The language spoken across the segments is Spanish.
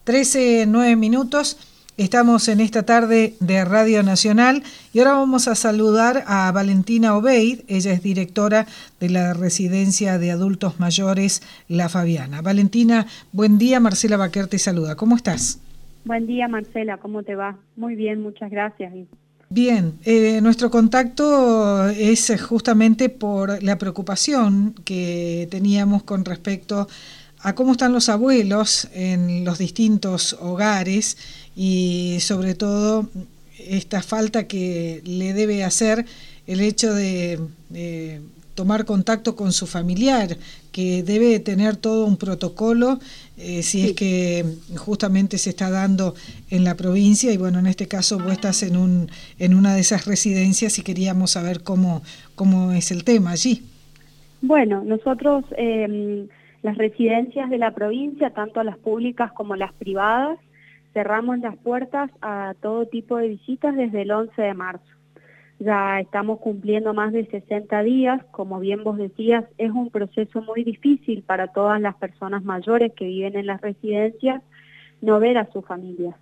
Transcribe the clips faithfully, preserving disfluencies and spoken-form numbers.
trece, nueve minutos. Estamos en esta tarde de Radio Nacional y ahora vamos a saludar a Valentina Obeid. Ella es directora de la Residencia de Adultos Mayores La Fabiana. Valentina, buen día. Marcela Baquer te saluda. ¿Cómo estás? Buen día, Marcela. ¿Cómo te va? Muy bien, muchas gracias. Bien, eh, nuestro contacto es justamente por la preocupación que teníamos con respecto a cómo están los abuelos en los distintos hogares y sobre todo esta falta que le debe hacer el hecho de, de tomar contacto con su familiar, que debe tener todo un protocolo eh, si sí. es que justamente se está dando en la provincia y bueno, en este caso vos estás en un en una de esas residencias y queríamos saber cómo, cómo es el tema allí. Bueno, nosotros eh, las residencias de la provincia, tanto las públicas como las privadas, cerramos las puertas a todo tipo de visitas desde el once de marzo. Ya estamos cumpliendo más de sesenta días, como bien vos decías, es un proceso muy difícil para todas las personas mayores que viven en las residencias no ver a sus familias.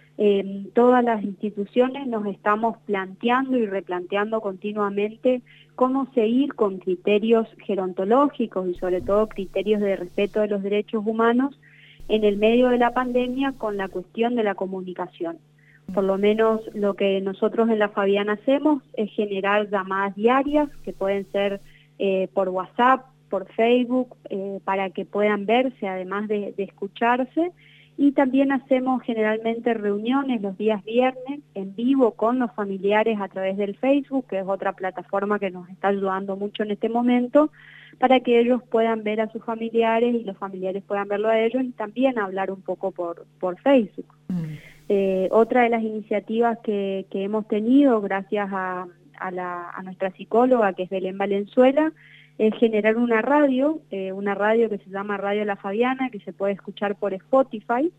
Eh, todas las instituciones nos estamos planteando y replanteando continuamente cómo seguir con criterios gerontológicos y sobre todo criterios de respeto de los derechos humanos en el medio de la pandemia con la cuestión de la comunicación. Por lo menos lo que nosotros en La Fabiana hacemos es generar llamadas diarias que pueden ser eh, por WhatsApp, por Facebook, eh, para que puedan verse además de, de escucharse. Y también hacemos generalmente reuniones los días viernes en vivo con los familiares a través del Facebook, que es otra plataforma que nos está ayudando mucho en este momento, para que ellos puedan ver a sus familiares y los familiares puedan verlo a ellos y también hablar un poco por, por Facebook. Mm. Eh, otra de las iniciativas que, que hemos tenido gracias a, a, la, a nuestra psicóloga, que es Belén Valenzuela, es generar una radio, eh, una radio que se llama Radio La Fabiana, que se puede escuchar por Spotify,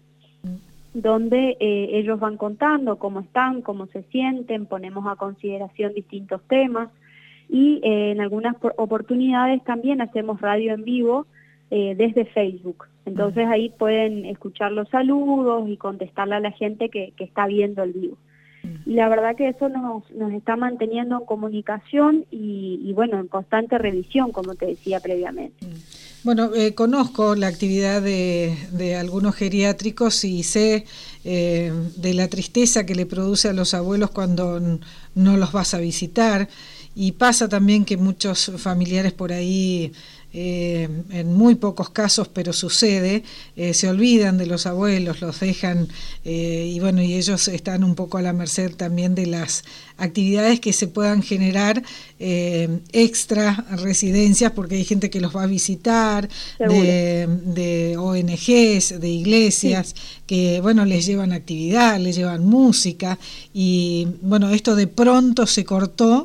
donde eh, ellos van contando cómo están, cómo se sienten, ponemos a consideración distintos temas y eh, en algunas oportunidades también hacemos radio en vivo eh, desde Facebook. Entonces ahí pueden escuchar los saludos y contestarle a la gente que, que está viendo el vivo. Y la verdad que eso nos, nos está manteniendo en comunicación y, y bueno, en constante revisión, como te decía previamente. Bueno, eh, conozco la actividad de, de algunos geriátricos y sé eh, de la tristeza que le produce a los abuelos cuando no los vas a visitar. Y pasa también que muchos familiares por ahí, eh, en muy pocos casos, pero sucede, eh, se olvidan de los abuelos, los dejan, eh, y bueno, y ellos están un poco a la merced también de las actividades que se puedan generar eh, extra residencias, porque hay gente que los va a visitar, de, de O N Ges, de iglesias, sí. que bueno, les llevan actividad, les llevan música, y bueno, esto de pronto se cortó.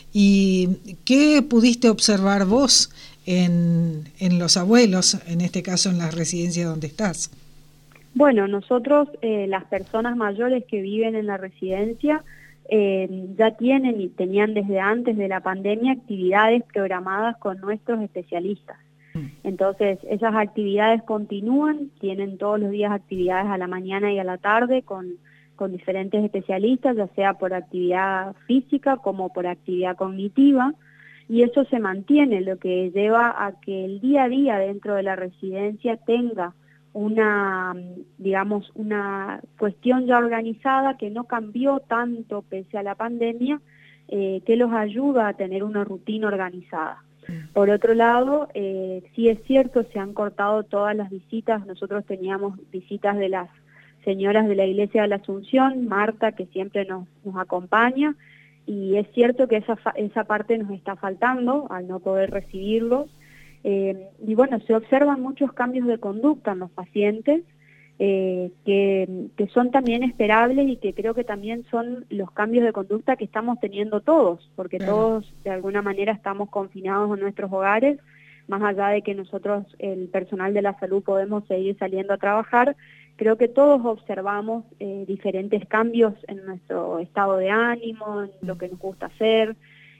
¿Y qué pudiste observar vos en, en los abuelos, en este caso en las residencias donde estás? Bueno, nosotros, eh, las personas mayores que viven en la residencia, eh, ya tienen y tenían desde antes de la pandemia actividades programadas con nuestros especialistas. Entonces, esas actividades continúan, tienen todos los días actividades a la mañana y a la tarde con... con diferentes especialistas, ya sea por actividad física como por actividad cognitiva, y eso se mantiene, lo que lleva a que el día a día dentro de la residencia tenga una, digamos, una cuestión ya organizada que no cambió tanto pese a la pandemia, eh, que los ayuda a tener una rutina organizada. Por otro lado, eh, sí es cierto, se han cortado todas las visitas, nosotros teníamos visitas de las señoras de la Iglesia de la Asunción, Marta, que siempre nos, nos acompaña, y es cierto que esa, esa parte nos está faltando al no poder recibirlos. Eh, y bueno, se observan muchos cambios de conducta en los pacientes, eh, que, que son también esperables y que creo que también son los cambios de conducta que estamos teniendo todos, porque claro. todos de alguna manera estamos confinados en nuestros hogares, más allá de que nosotros, el personal de la salud, podemos seguir saliendo a trabajar. Creo que todos observamos eh, diferentes cambios en nuestro estado de ánimo, en lo que nos gusta hacer,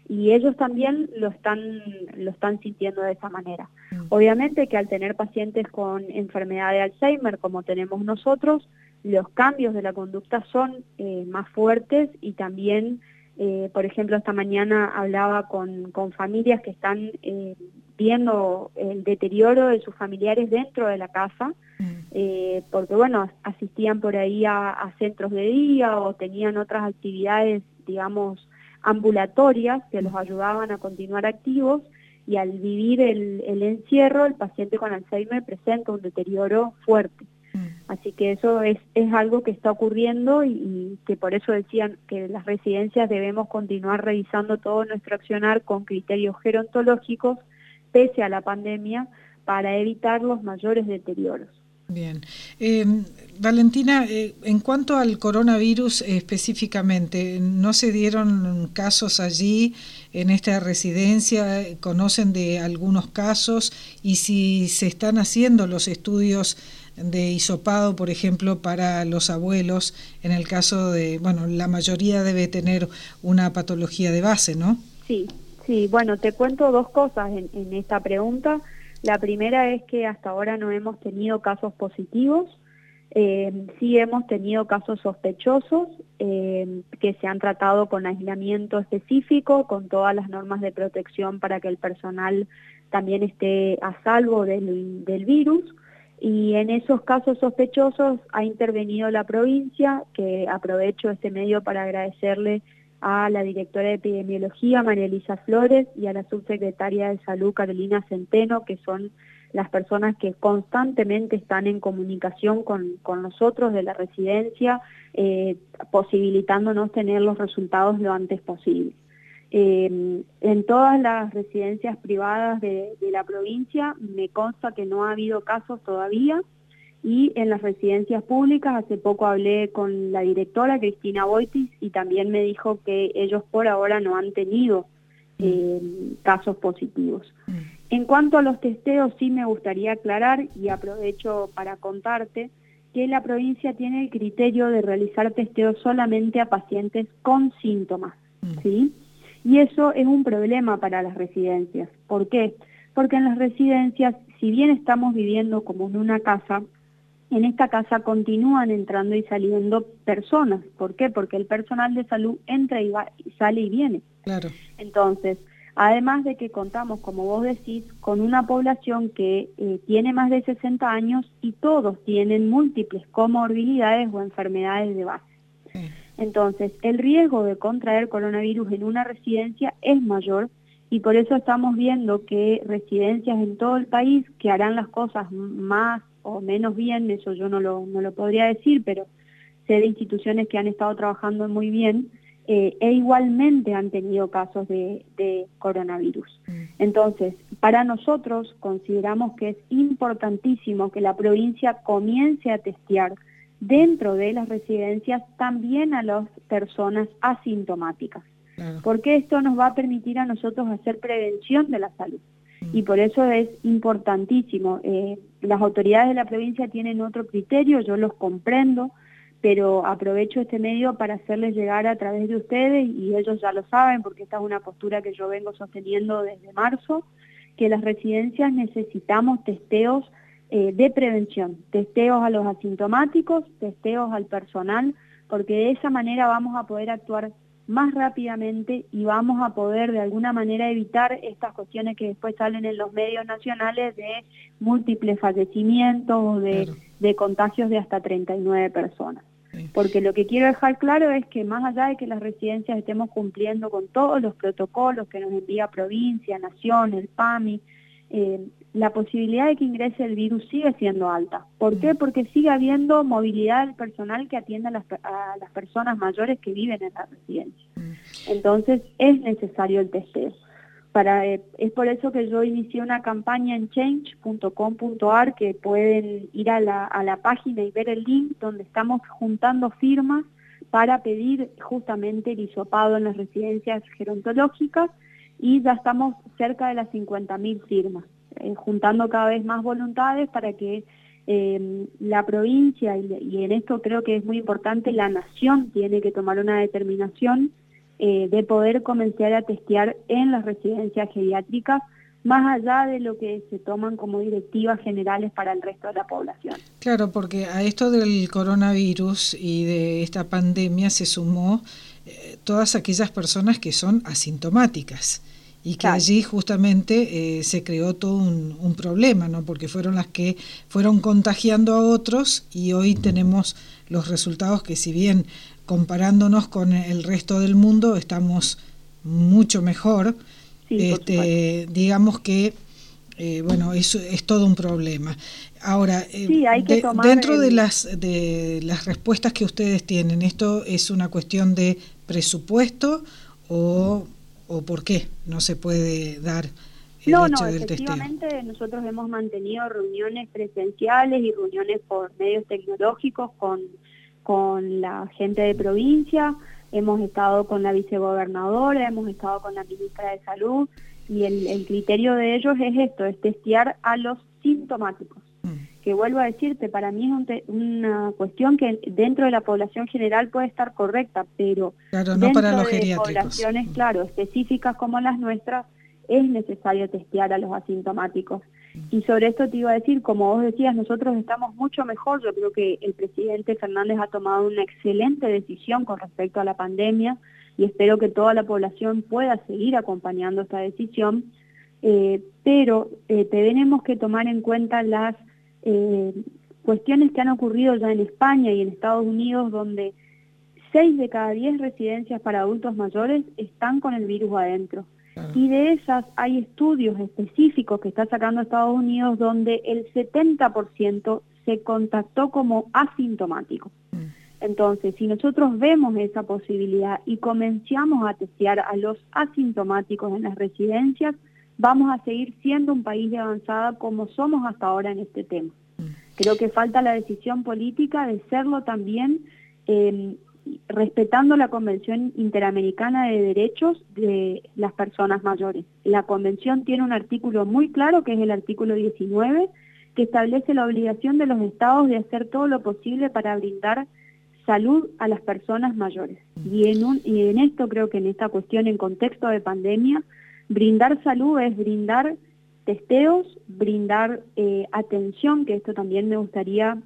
y ellos también lo están, lo están sintiendo de esa manera. Obviamente que al tener pacientes con enfermedad de Alzheimer, como tenemos nosotros, los cambios de la conducta son eh, más fuertes y también, eh, por ejemplo, esta mañana hablaba con, con familias que están eh, viendo el deterioro de sus familiares dentro de la casa, eh, porque bueno, asistían por ahí a, a centros de día o tenían otras actividades, digamos, ambulatorias que los ayudaban a continuar activos, y al vivir el, el encierro, el paciente con Alzheimer presenta un deterioro fuerte. Así que eso es, es algo que está ocurriendo y, y que por eso decían que las residencias debemos continuar revisando todo nuestro accionar con criterios gerontológicos, pese a la pandemia, para evitar los mayores deterioros. Bien. Eh, Valentina, eh, en cuanto al coronavirus eh, específicamente, ¿no se dieron casos allí en esta residencia? ¿Conocen de algunos casos? Y si se están haciendo los estudios de hisopado, por ejemplo, para los abuelos, en el caso de, bueno, la mayoría debe tener una patología de base, ¿no? Sí, sí, bueno, te cuento dos cosas en, en esta pregunta. La primera es que hasta ahora no hemos tenido casos positivos, eh, sí hemos tenido casos sospechosos eh, que se han tratado con aislamiento específico, con todas las normas de protección para que el personal también esté a salvo del, del virus, y en esos casos sospechosos ha intervenido la provincia, que aprovecho este medio para agradecerle a la directora de epidemiología, María Elisa Flores, y a la subsecretaria de Salud, Carolina Centeno, que son las personas que constantemente están en comunicación con, con nosotros de la residencia, eh, posibilitándonos tener los resultados lo antes posible. Eh, en todas las residencias privadas de, de la provincia me consta que no ha habido casos todavía, y en las residencias públicas hace poco hablé con la directora Cristina Boitis y también me dijo que ellos por ahora no han tenido eh, casos positivos. En cuanto a los testeos, sí me gustaría aclarar, y aprovecho para contarte, que la provincia tiene el criterio de realizar testeos solamente a pacientes con síntomas, ¿sí? Y eso es un problema para las residencias. ¿Por qué? Porque en las residencias, si bien estamos viviendo como en una casa, en esta casa continúan entrando y saliendo personas. ¿Por qué? Porque el personal de salud entra y, va, y sale y viene. Claro. Entonces, además de que contamos, como vos decís, con una población que eh, tiene más de sesenta años y todos tienen múltiples comorbilidades o enfermedades de base. Sí. Entonces, el riesgo de contraer coronavirus en una residencia es mayor, y por eso estamos viendo que residencias en todo el país que harán las cosas más o menos bien, eso yo no lo, no lo podría decir, pero sé de instituciones que han estado trabajando muy bien, eh, e igualmente han tenido casos de, de coronavirus. Entonces, para nosotros consideramos que es importantísimo que la provincia comience a testear dentro de las residencias también a las personas asintomáticas, claro, porque esto nos va a permitir a nosotros hacer prevención de la salud. Y por eso es importantísimo. Eh, las autoridades de la provincia tienen otro criterio, yo los comprendo, pero aprovecho este medio para hacerles llegar a través de ustedes, y ellos ya lo saben porque esta es una postura que yo vengo sosteniendo desde marzo, que las residencias necesitamos testeos eh, de prevención, testeos a los asintomáticos, testeos al personal, porque de esa manera vamos a poder actuar más rápidamente y vamos a poder de alguna manera evitar estas cuestiones que después salen en los medios nacionales de múltiples fallecimientos o de, claro, de contagios de hasta treinta y nueve personas. Sí. Porque lo que quiero dejar claro es que más allá de que las residencias estemos cumpliendo con todos los protocolos que nos envía provincia, nación, el P A M I, eh, la posibilidad de que ingrese el virus sigue siendo alta. ¿Por qué? Porque sigue habiendo movilidad del personal que atiende a las, a las personas mayores que viven en la residencia. Entonces es necesario el testeo. Para, eh, es por eso que yo inicié una campaña en change punto com punto a r, que pueden ir a la, a la página y ver el link, donde estamos juntando firmas para pedir justamente el hisopado en las residencias gerontológicas, y ya estamos cerca de las cincuenta mil firmas. Eh, juntando cada vez más voluntades para que eh, la provincia, y, y en esto creo que es muy importante, la nación tiene que tomar una determinación eh, de poder comenzar a testear en las residencias geriátricas, más allá de lo que se toman como directivas generales para el resto de la población. Claro, porque a esto del coronavirus y de esta pandemia se sumó eh, todas aquellas personas que son asintomáticas y que claro. allí justamente eh, se creó todo un, un problema, ¿no? Porque fueron las que fueron contagiando a otros y hoy tenemos los resultados que, si bien comparándonos con el resto del mundo estamos mucho mejor, sí, este, digamos que eh, bueno, eso es todo un problema. Ahora, eh, sí, hay que de, tomar dentro el... de las de las respuestas que ustedes tienen, ¿esto es una cuestión de presupuesto o, o por qué no se puede dar el no, hecho no, del testeo? efectivamente nosotros hemos mantenido reuniones presenciales y reuniones por medios tecnológicos con, con la gente de provincia, hemos estado con la vicegobernadora, hemos estado con la ministra de Salud, y el, el criterio de ellos es esto, es testear a los sintomáticos. Mm. Que vuelvo a decirte, para mí es un te, una cuestión que dentro de la población general puede estar correcta, pero claro, no dentro para los de geriátricos. poblaciones, claro, específicas como las nuestras, es necesario testear a los asintomáticos. Mm. Y sobre esto te iba a decir, como vos decías, nosotros estamos mucho mejor. Yo creo que el presidente Fernández ha tomado una excelente decisión con respecto a la pandemia, y espero que toda la población pueda seguir acompañando esta decisión, eh, pero eh, tenemos que tomar en cuenta las eh, cuestiones que han ocurrido ya en España y en Estados Unidos, donde seis de cada diez residencias para adultos mayores están con el virus adentro. Claro. Y de esas hay estudios específicos que está sacando Estados Unidos donde el setenta por ciento se contactó como asintomático. Mm. Entonces, si nosotros vemos esa posibilidad y comenzamos a testear a los asintomáticos en las residencias, vamos a seguir siendo un país de avanzada como somos hasta ahora en este tema. Creo que falta la decisión política de serlo también, eh, respetando la Convención Interamericana de Derechos de las Personas Mayores. La Convención tiene un artículo muy claro, que es el artículo diecinueve, que establece la obligación de los estados de hacer todo lo posible para brindar salud a las personas mayores. Y en, un, y en esto creo que en esta cuestión, en contexto de pandemia, brindar salud es brindar testeos, brindar eh, atención, que esto también me gustaría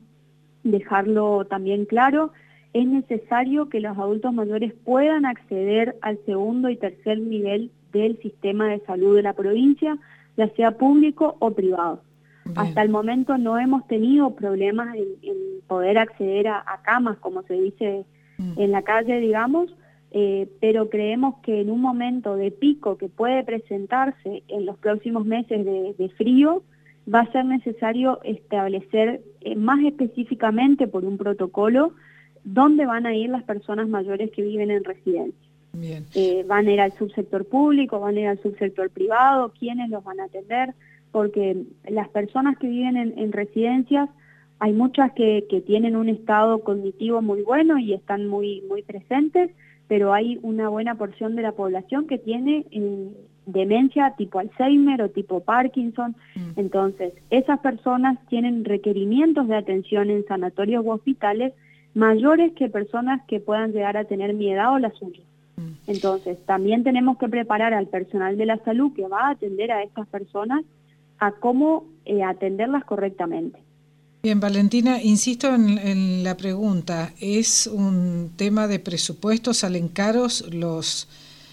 dejarlo también claro. Es necesario que los adultos mayores puedan acceder al segundo y tercer nivel del sistema de salud de la provincia, ya sea público o privado. Bien. Hasta el momento no hemos tenido problemas en, en poder acceder a, a camas, como se dice mm. en la calle, digamos, eh, pero creemos que en un momento de pico que puede presentarse en los próximos meses de, de frío, va a ser necesario establecer eh, más específicamente por un protocolo dónde van a ir las personas mayores que viven en residencia. Bien. Eh, van a ir al subsector público, van a ir al subsector privado, quiénes los van a atender, porque las personas que viven en, en residencias, hay muchas que, que tienen un estado cognitivo muy bueno y están muy, muy presentes, pero hay una buena porción de la población que tiene eh, demencia tipo Alzheimer o tipo Parkinson. Mm. Entonces, esas personas tienen requerimientos de atención en sanatorios u hospitales mayores que personas que puedan llegar a tener mi edad o la suya. Mm. Entonces, también tenemos que preparar al personal de la salud que va a atender a estas personas a cómo eh, atenderlas correctamente. Bien, Valentina, insisto en, en la pregunta, ¿es un tema de presupuesto? ¿Salen caros los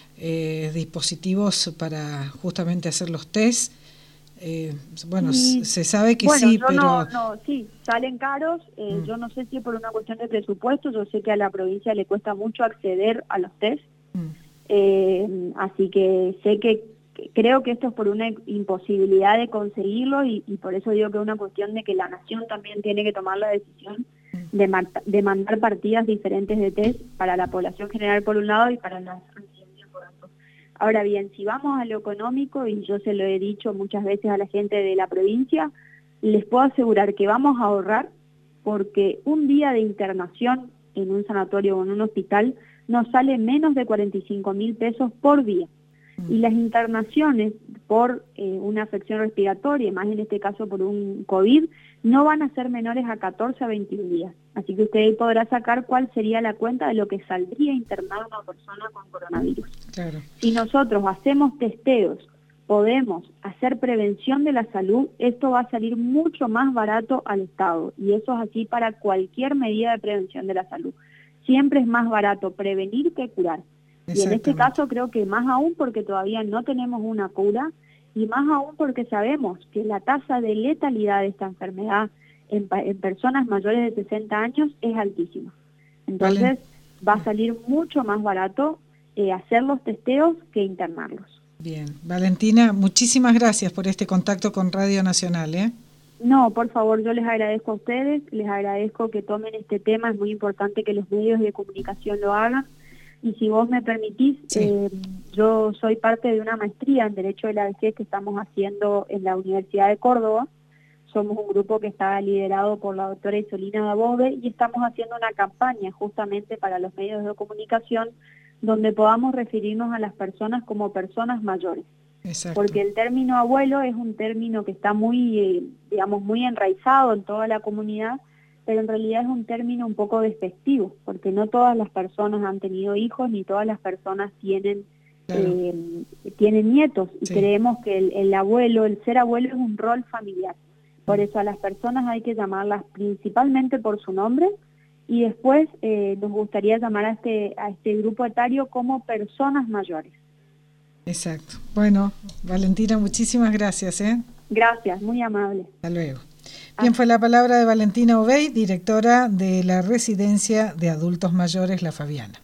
eh, dispositivos para justamente hacer los test? Eh, bueno, y, se sabe que bueno, sí, yo pero... No, no, sí, salen caros, eh, mm. yo no sé si es por una cuestión de presupuesto, yo sé que a la provincia le cuesta mucho acceder a los test, mm. eh, así que sé que creo que esto es por una imposibilidad de conseguirlo y, y por eso digo que es una cuestión de que la nación también tiene que tomar la decisión de, mar, de mandar partidas diferentes de test para la población general por un lado y para las residencias por otro. Ahora bien, si vamos a lo económico, y yo se lo he dicho muchas veces a la gente de la provincia, les puedo asegurar que vamos a ahorrar porque un día de internación en un sanatorio o en un hospital nos sale menos de cuarenta y cinco mil pesos por día. Y las internaciones por eh, una afección respiratoria, más en este caso por un COVID, no van a ser menores a catorce a veintiún días. Así que usted ahí podrá sacar cuál sería la cuenta de lo que saldría internada una persona con coronavirus. Claro. Si nosotros hacemos testeos, podemos hacer prevención de la salud, esto va a salir mucho más barato al Estado. Y eso es así para cualquier medida de prevención de la salud. Siempre es más barato prevenir que curar. Y en este caso creo que más aún porque todavía no tenemos una cura, y más aún porque sabemos que la tasa de letalidad de esta enfermedad en, en personas mayores de sesenta años es altísima. Entonces vale. va a salir mucho más barato eh, hacer los testeos que internarlos. Bien, Valentina, muchísimas gracias por este contacto con Radio Nacional, ¿eh? No, por favor, yo les agradezco a ustedes, les agradezco que tomen este tema, es muy importante que los medios de comunicación lo hagan. Y si vos me permitís, sí. eh, yo soy parte de una maestría en Derecho de la Vejez que estamos haciendo en la Universidad de Córdoba. Somos un grupo que está liderado por la doctora Isolina Dabove y estamos haciendo una campaña justamente para los medios de comunicación donde podamos referirnos a las personas como personas mayores. Exacto. Porque el término abuelo es un término que está muy, eh, digamos, muy enraizado en toda la comunidad, pero en realidad es un término un poco despectivo, porque no todas las personas han tenido hijos, ni todas las personas tienen, claro. eh, tienen nietos, y sí. creemos que el, el abuelo, el ser abuelo es un rol familiar. Por eso a las personas hay que llamarlas principalmente por su nombre, y después eh, nos gustaría llamar a este, a este grupo etario como personas mayores. Exacto. Bueno, Valentina, muchísimas gracias, ¿eh? Gracias, muy amable. Hasta luego. Bien, fue la palabra de Valentina Obey, directora de la Residencia de Adultos Mayores La Fabiana.